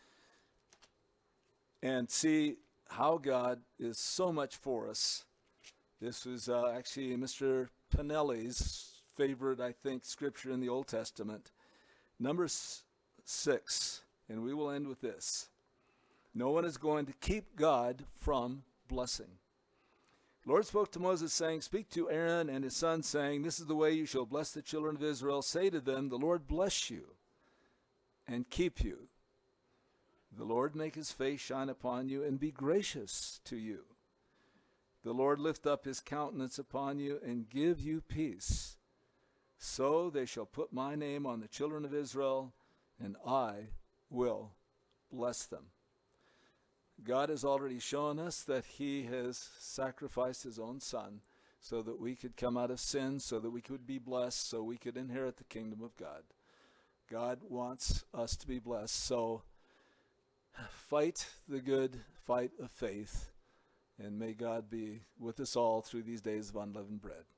And see how God is so much for us. This was uh, actually Mister Pinelli's favorite, I think, scripture in the Old Testament. Numbers six, and we will end with this. No one is going to keep God from blessing. The Lord spoke to Moses, saying, speak to Aaron and his sons, saying, this is the way you shall bless the children of Israel. Say to them, the Lord bless you and keep you. The Lord make his face shine upon you and be gracious to you. The Lord lift up his countenance upon you and give you peace. So they shall put my name on the children of Israel, and I will bless them. God has already shown us that he has sacrificed his own son so that we could come out of sin, so that we could be blessed, so we could inherit the kingdom of God. God wants us to be blessed. So fight the good fight of faith, and may God be with us all through these days of unleavened bread.